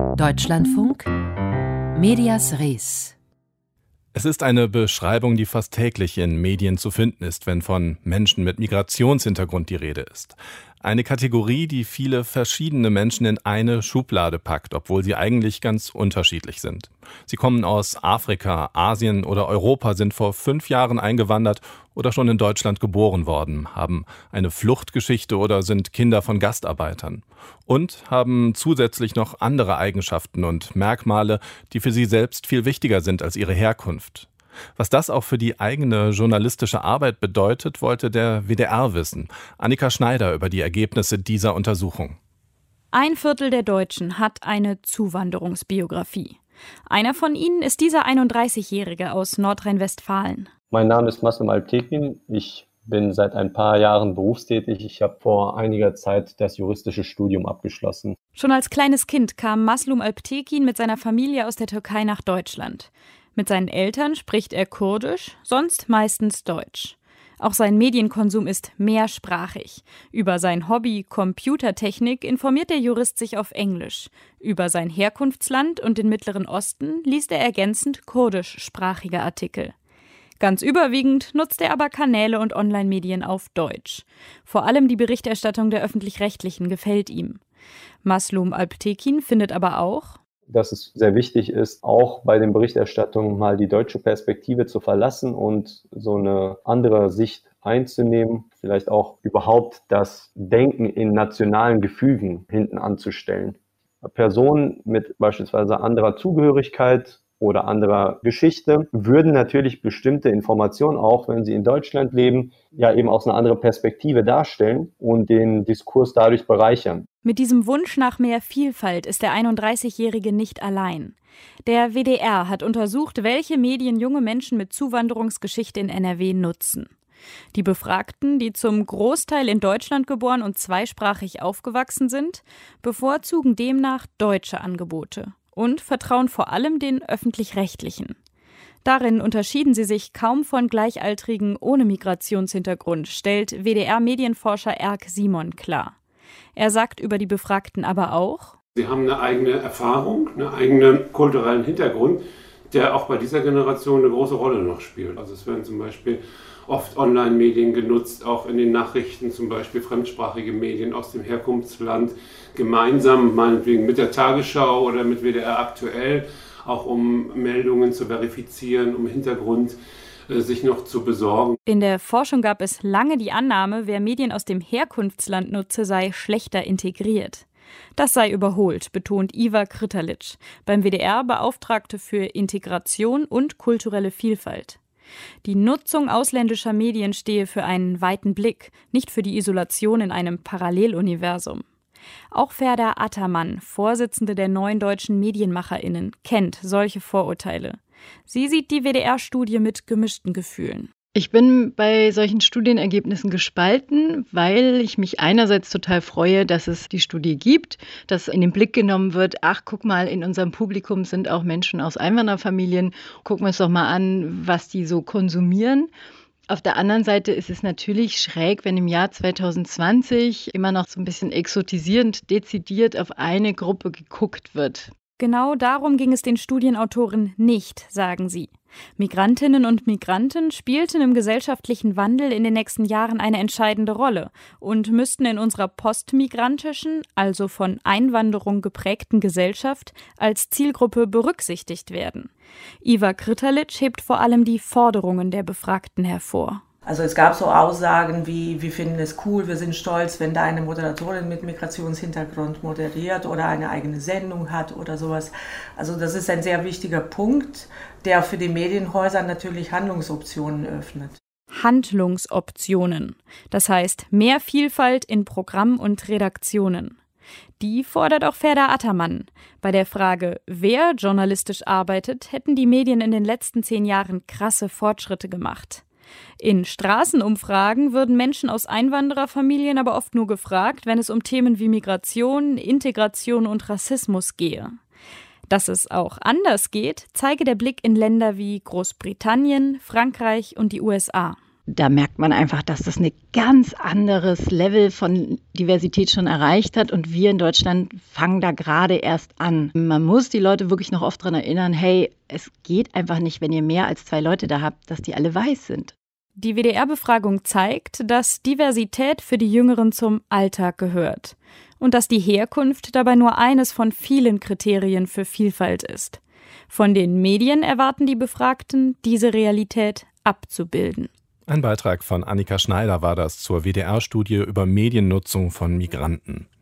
Deutschlandfunk Medias Res. Es ist eine Beschreibung, die fast täglich in Medien zu finden ist, wenn von Menschen mit Migrationshintergrund die Rede ist. Eine Kategorie, die viele verschiedene Menschen in eine Schublade packt, obwohl sie eigentlich ganz unterschiedlich sind. Sie kommen aus Afrika, Asien oder Europa, sind vor 5 Jahren eingewandert oder schon in Deutschland geboren worden, haben eine Fluchtgeschichte oder sind Kinder von Gastarbeitern und haben zusätzlich noch andere Eigenschaften und Merkmale, die für sie selbst viel wichtiger sind als ihre Herkunft. Was das auch für die eigene journalistische Arbeit bedeutet, wollte der WDR wissen. Annika Schneider über die Ergebnisse dieser Untersuchung. 1/4 der Deutschen hat eine Zuwanderungsbiografie. Einer von ihnen ist dieser 31-Jährige aus Nordrhein-Westfalen. Mein Name ist Maslum Alptekin. Ich bin seit ein paar Jahren berufstätig. Ich habe vor einiger Zeit das juristische Studium abgeschlossen. Schon als kleines Kind kam Maslum Alptekin mit seiner Familie aus der Türkei nach Deutschland. Mit seinen Eltern spricht er Kurdisch, sonst meistens Deutsch. Auch sein Medienkonsum ist mehrsprachig. Über sein Hobby Computertechnik informiert der Jurist sich auf Englisch. Über sein Herkunftsland und den Mittleren Osten liest er ergänzend kurdischsprachige Artikel. Ganz überwiegend nutzt er aber Kanäle und Online-Medien auf Deutsch. Vor allem die Berichterstattung der Öffentlich-Rechtlichen gefällt ihm. Maslum Alptekin findet aber auch, dass es sehr wichtig ist, auch bei den Berichterstattungen mal die deutsche Perspektive zu verlassen und so eine andere Sicht einzunehmen, vielleicht auch überhaupt das Denken in nationalen Gefügen hinten anzustellen. Personen mit beispielsweise anderer Zugehörigkeit oder anderer Geschichte würden natürlich bestimmte Informationen, auch wenn sie in Deutschland leben, ja eben aus einer anderen Perspektive darstellen und den Diskurs dadurch bereichern. Mit diesem Wunsch nach mehr Vielfalt ist der 31-Jährige nicht allein. Der WDR hat untersucht, welche Medien junge Menschen mit Zuwanderungsgeschichte in NRW nutzen. Die Befragten, die zum Großteil in Deutschland geboren und zweisprachig aufgewachsen sind, bevorzugen demnach deutsche Angebote und vertrauen vor allem den Öffentlich-Rechtlichen. Darin unterschieden sie sich kaum von Gleichaltrigen ohne Migrationshintergrund, stellt WDR-Medienforscher Erk Simon klar. Er sagt über die Befragten aber auch: Sie haben eine eigene Erfahrung, einen eigenen kulturellen Hintergrund, der auch bei dieser Generation eine große Rolle noch spielt. Also es werden zum Beispiel oft Online-Medien genutzt, auch in den Nachrichten, zum Beispiel fremdsprachige Medien aus dem Herkunftsland, gemeinsam meinetwegen mit der Tagesschau oder mit WDR aktuell, auch um Meldungen zu verifizieren, um Hintergrund sich noch zu besorgen. In der Forschung gab es lange die Annahme, wer Medien aus dem Herkunftsland nutze, sei schlechter integriert. Das sei überholt, betont Iva Krtalic, beim WDR Beauftragte für Integration und kulturelle Vielfalt. Die Nutzung ausländischer Medien stehe für einen weiten Blick, nicht für die Isolation in einem Paralleluniversum. Auch Ferda Ataman, Vorsitzende der Neuen Deutschen MedienmacherInnen, kennt solche Vorurteile. Sie sieht die WDR-Studie mit gemischten Gefühlen. Ich bin bei solchen Studienergebnissen gespalten, weil ich mich einerseits total freue, dass es die Studie gibt, dass in den Blick genommen wird, ach, guck mal, in unserem Publikum sind auch Menschen aus Einwandererfamilien, gucken wir uns doch mal an, was die so konsumieren. Auf der anderen Seite ist es natürlich schräg, wenn im Jahr 2020 immer noch so ein bisschen exotisierend, dezidiert auf eine Gruppe geguckt wird. Genau darum ging es den Studienautoren nicht, sagen sie. Migrantinnen und Migranten spielten im gesellschaftlichen Wandel in den nächsten Jahren eine entscheidende Rolle und müssten in unserer postmigrantischen, also von Einwanderung geprägten Gesellschaft als Zielgruppe berücksichtigt werden. Iva Krtalic hebt vor allem die Forderungen der Befragten hervor. Also es gab so Aussagen wie, wir finden es cool, wir sind stolz, wenn da eine Moderatorin mit Migrationshintergrund moderiert oder eine eigene Sendung hat oder sowas. Also das ist ein sehr wichtiger Punkt, der für die Medienhäuser natürlich Handlungsoptionen öffnet. Handlungsoptionen, das heißt mehr Vielfalt in Programm und Redaktionen. Die fordert auch Ferda Ataman. Bei der Frage, wer journalistisch arbeitet, hätten die Medien in den letzten 10 Jahren krasse Fortschritte gemacht. In Straßenumfragen würden Menschen aus Einwandererfamilien aber oft nur gefragt, wenn es um Themen wie Migration, Integration und Rassismus gehe. Dass es auch anders geht, zeige der Blick in Länder wie Großbritannien, Frankreich und die USA. da merkt man einfach, dass das ein ganz anderes Level von Diversität schon erreicht hat und wir in Deutschland fangen da gerade erst an. Man muss die Leute wirklich noch oft daran erinnern, hey, es geht einfach nicht, wenn ihr mehr als 2 Leute da habt, dass die alle weiß sind. Die WDR-Befragung zeigt, dass Diversität für die Jüngeren zum Alltag gehört und dass die Herkunft dabei nur eines von vielen Kriterien für Vielfalt ist. Von den Medien erwarten die Befragten, diese Realität abzubilden. Ein Beitrag von Annika Schneider war das zur WDR-Studie über Mediennutzung von Migranten.